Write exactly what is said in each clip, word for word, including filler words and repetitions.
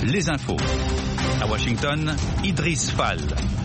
les infos. À Washington, Idriss Fall.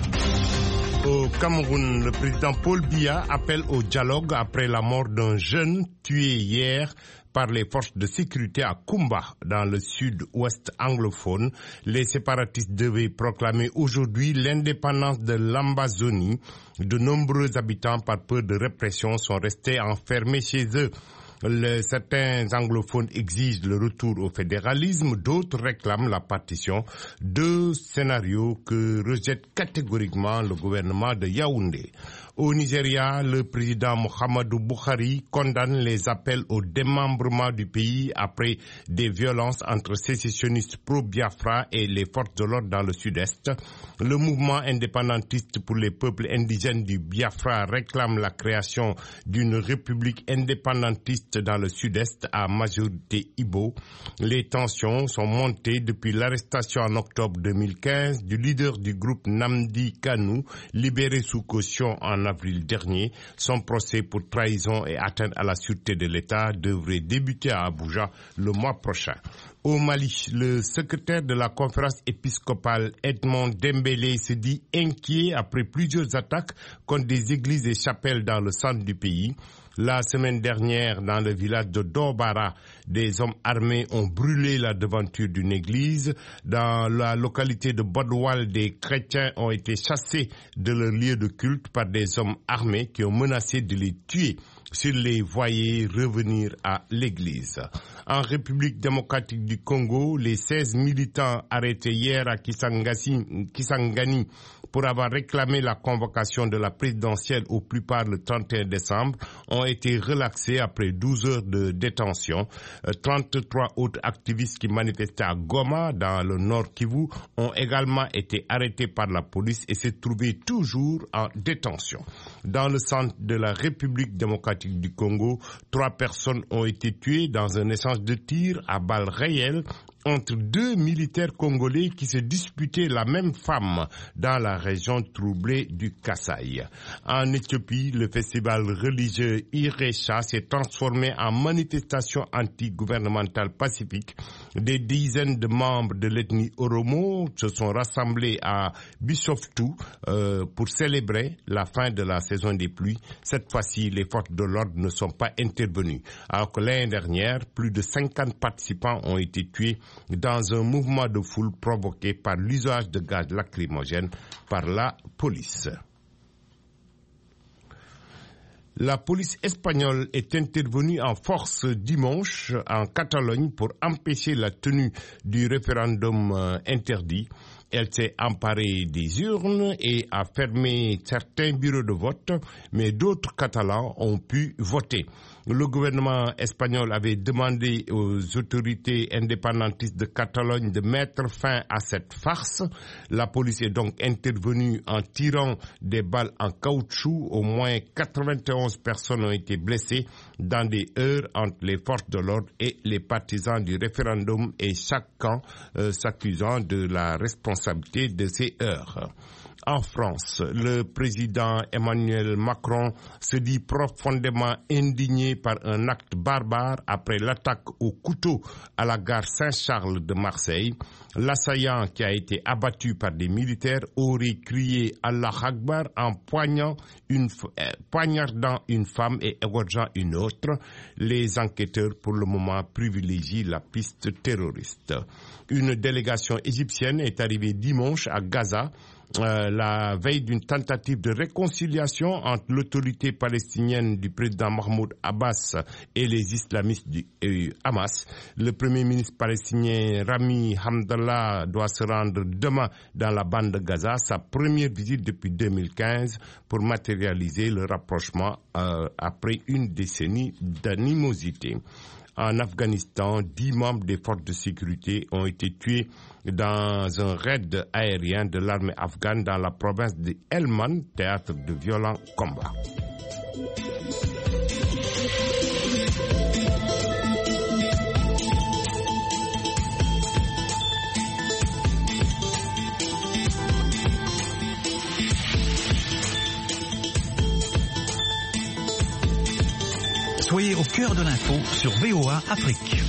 Au Cameroun, le président Paul Biya appelle au dialogue après la mort d'un jeune tué hier par les forces de sécurité à Kumba, dans le sud-ouest anglophone. Les séparatistes devaient proclamer aujourd'hui l'indépendance de l'Ambazonie. De nombreux habitants, par peur de répression, sont restés enfermés chez eux. Le, certains anglophones exigent le retour au fédéralisme, d'autres réclament la partition. Deux scénarios que rejette catégoriquement le gouvernement de Yaoundé. Au Nigeria, le président Muhammadu Buhari condamne les appels au démembrement du pays après des violences entre sécessionnistes pro-Biafra et les forces de l'ordre dans le sud-est. Le mouvement indépendantiste pour les peuples indigènes du Biafra réclame la création d'une république indépendantiste dans le sud-est à majorité Igbo. Les tensions sont montées depuis l'arrestation en octobre deux mille quinze du leader du groupe Nnamdi Kanu, libéré sous caution en avril dernier. Son procès pour trahison et atteinte à la sûreté de l'État devrait débuter à Abuja le mois prochain. Au Mali, le secrétaire de la conférence épiscopale Edmond Dembélé se dit inquiet après plusieurs attaques contre des églises et chapelles dans le centre du pays. La semaine dernière, dans le village de Dobara, des hommes armés ont brûlé la devanture d'une église. Dans la localité de Bodoual, des chrétiens ont été chassés de leur lieu de culte par des hommes armés qui ont menacé de les tuer s'ils les voyaient revenir à l'église. En République démocratique du Congo, les seize militants arrêtés hier à Kisangani pour avoir réclamé la convocation de la présidentielle au plus tard le trente et un décembre ont été relaxés après douze heures de détention. trente-trois autres activistes qui manifestaient à Goma, dans le Nord Kivu, ont également été arrêtés par la police et se trouvaient toujours en détention. Dans le centre de la République démocratique du Congo, trois personnes ont été tuées dans un échange de tirs à balles réelles entre deux militaires congolais qui se disputaient la même femme dans la région troublée du Kasaï. En Éthiopie, le festival religieux Iresha s'est transformé en manifestation anti-gouvernementale pacifique. Des dizaines de membres de l'ethnie Oromo se sont rassemblés à Bishoftu euh, pour célébrer la fin de la saison des pluies. Cette fois-ci, les forces de l'ordre ne sont pas intervenues. Alors que l'année dernière, plus de cinquante participants ont été tués dans un mouvement de foule provoqué par l'usage de gaz lacrymogène par la police. La police espagnole est intervenue en force dimanche en Catalogne pour empêcher la tenue du référendum interdit. Elle s'est emparée des urnes et a fermé certains bureaux de vote, mais d'autres Catalans ont pu voter. Le gouvernement espagnol avait demandé aux autorités indépendantistes de Catalogne de mettre fin à cette farce. La police est donc intervenue en tirant des balles en caoutchouc. Au moins quatre-vingt-onze personnes ont été blessées dans des heurts entre les forces de l'ordre et les partisans du référendum, et chaque camp euh, s'accusant de la responsabilité de ces heurts. En France, le président Emmanuel Macron se dit profondément indigné par un acte barbare après l'attaque au couteau à la gare Saint-Charles de Marseille. L'assaillant, qui a été abattu par des militaires, aurait crié Allah Akbar en poignant une, euh, poignardant une femme et égorgeant une autre. Les enquêteurs, pour le moment, privilégient la piste terroriste. Une délégation égyptienne est arrivée dimanche à Gaza, Euh, la veille d'une tentative de réconciliation entre l'autorité palestinienne du président Mahmoud Abbas et les islamistes du euh, Hamas. Le premier ministre palestinien Rami Hamdallah doit se rendre demain dans la bande de Gaza, sa première visite depuis deux mille quinze, pour matérialiser le rapprochement euh, après une décennie d'animosité. En Afghanistan, dix membres des forces de sécurité ont été tués dans un raid aérien de l'armée afghane dans la province de Helmand, théâtre de violents combats. Soyez au cœur de l'info sur V O A Afrique.